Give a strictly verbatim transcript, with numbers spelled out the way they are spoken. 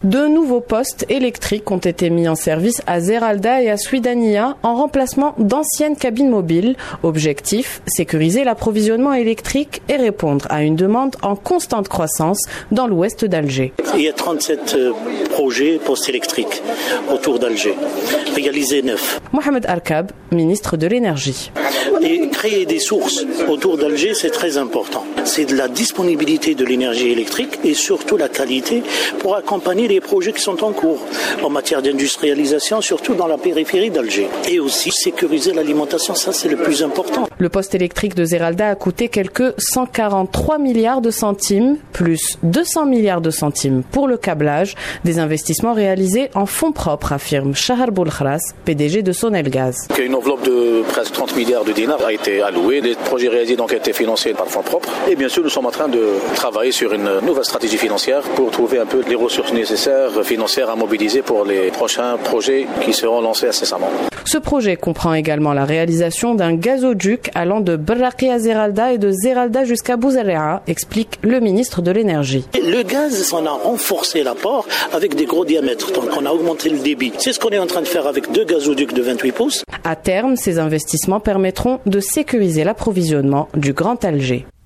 Deux nouveaux postes électriques ont été mis en service à Zeralda et à Suidania en remplacement d'anciennes cabines mobiles. Objectif, sécuriser l'approvisionnement électrique et répondre à une demande en constante croissance dans l'ouest d'Alger. Il y a trente-sept projets postes électriques autour d'Alger, réalisés neuf. Mohamed Arkab, ministre de l'énergie. Et créer des sources autour d'Alger, c'est très important. C'est de la disponibilité de l'énergie électrique et surtout la qualité pour accompagner les projets qui sont en cours en matière d'industrialisation, surtout dans la périphérie d'Alger. Et aussi sécuriser l'alimentation, ça c'est le plus important. Le poste électrique de Zeralda a coûté quelque cent quarante-trois milliards de centimes, plus deux cents milliards de centimes pour le câblage, des investissements réalisés en fonds propres, affirme Shahar Boulkhras, P D G de Sonelgaz. Une enveloppe de presque trente milliards de dinars a été allouée, les projets réalisés donc ont été financés par fonds propres. Et bien sûr, nous sommes en train de travailler sur une nouvelle stratégie financière pour trouver un peu les ressources nécessaires financières à mobiliser pour les prochains projets qui seront lancés incessamment. Ce projet comprend également la réalisation d'un gazoduc allant de Berraqi à Zeralda et de Zeralda jusqu'à Bouzaréa, explique le ministre de l'énergie. Le gaz, on a renforcé l'apport avec des gros diamètres, donc on a augmenté le débit. C'est ce qu'on est en train de faire avec deux gazoducs de vingt-huit pouces. À terme, ces investissements permettront de sécuriser l'approvisionnement du Grand Alger.